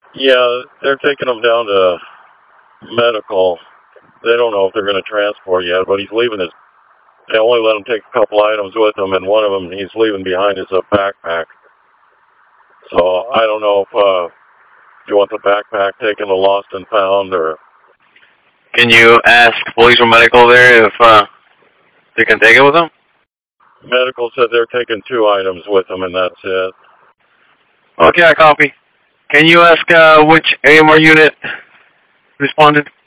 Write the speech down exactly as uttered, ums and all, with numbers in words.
Yeah, they're taking him down to medical. They don't know if they're going to transport yet, but he's leaving his... They only let him take a couple items with him, and one of them he's leaving behind is a backpack. So I don't know if uh, you want the backpack taken to Lost and Found, or... Can you ask police or medical there if uh, they can take it with them? Medical said they're taking two items with them, and that's it. Okay, I copy. Can you ask uh, which A M R unit responded?